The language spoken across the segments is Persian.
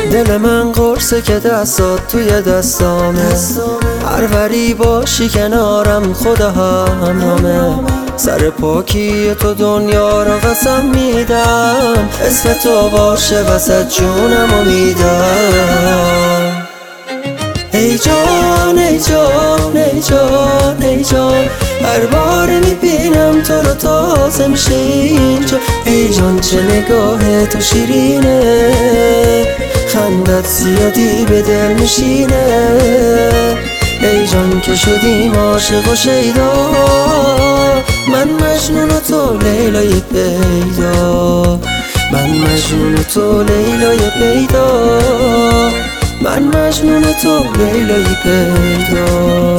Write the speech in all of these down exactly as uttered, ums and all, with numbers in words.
دل من قرصه که دستات توی دستامه، هر وری باشی کنارم خدا همرامه. سر پاکی تو دنیا رو قسم میدم، اسم تو باشه وسط جونم و میدم. ای جان ای جان ای جان ای جان، هر بار میبینم تو رو تازه میشه اینجا. ای جان چه نگاه تو شیرینه، خندت زیادی به دل میشینه. ای جان که شدیم عاشق و شیدا، من مجنون و تو لیلای پیدا، من مجنون و تو لیلای پیدا، من مجنون و تو لیلای پیدا.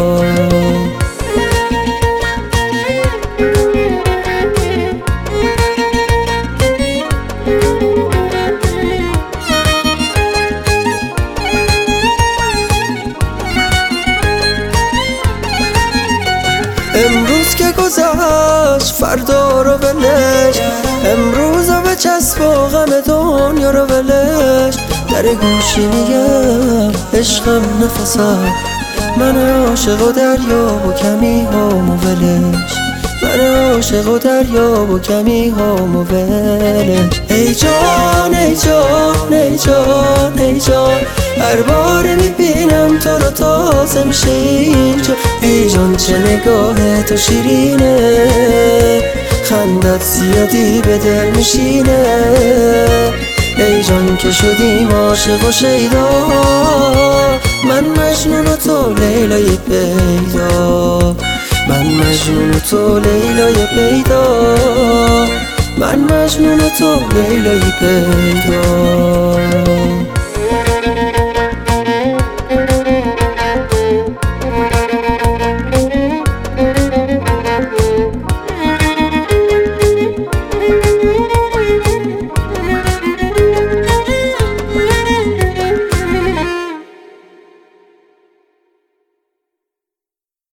امروز که گذشت فردا رو ولش، امروز رو به چسب و غم دنیا رو ولش. در گوشی میگم عشقم نفسم، من عاشق و دریا و کمی هم و ولش، من عاشق و دریا و کمی هم و ولش. ای جان ای جان ای جان ای جان، هر بار میبینم تو رو تازه میشه اینجا. ای جان چه نگاه تو شیرینه، خندت زیادی به دل میشینه. ای جان که شدیم عاشق و شیدا، من مجنون و تو لیلای پیدا، من مجنون و تو لیلای پیدا، من مجنون و تو لیلای پیدا.